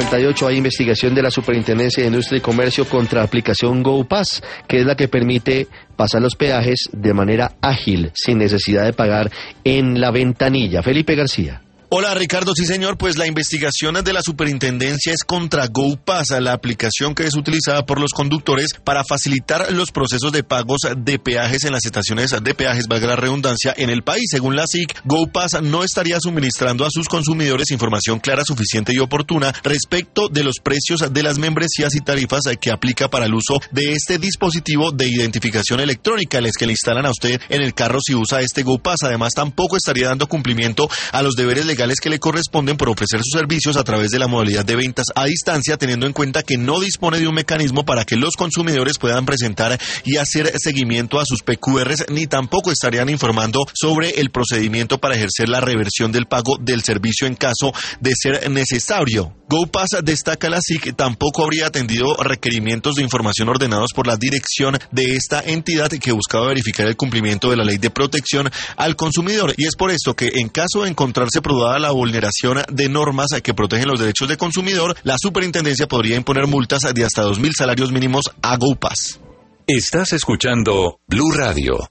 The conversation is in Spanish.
6:58 hay investigación de la Superintendencia de Industria y Comercio contra aplicación GoPass, que es la que permite pasar los peajes de manera ágil, sin necesidad de pagar en la ventanilla. Felipe García. Hola Ricardo, sí señor, pues la investigación de la superintendencia es contra GoPass, la aplicación que es utilizada por los conductores para facilitar los procesos de pagos de peajes en las estaciones de peajes, valga la redundancia, en el país. Según la SIC, GoPass no estaría suministrando a sus consumidores información clara, suficiente y oportuna respecto de los precios de las membresías y tarifas que aplica para el uso de este dispositivo de identificación electrónica, les que le instalan a usted en el carro si usa este GoPass. Además, tampoco estaría dando cumplimiento a los deberes legales que le corresponden por ofrecer sus servicios a través de la modalidad de ventas a distancia, teniendo en cuenta que no dispone de un mecanismo para que los consumidores puedan presentar y hacer seguimiento a sus PQRs, ni tampoco estarían informando sobre el procedimiento para ejercer la reversión del pago del servicio en caso de ser necesario. GoPass, destaca la SIC, tampoco habría atendido requerimientos de información ordenados por la dirección de esta entidad que buscaba verificar el cumplimiento de la ley de protección al consumidor, y es por esto que en caso de encontrarse probada la vulneración de normas que protegen los derechos del consumidor, la superintendencia podría imponer multas de hasta 2.000 salarios mínimos a GoPass. Estás escuchando Blue Radio.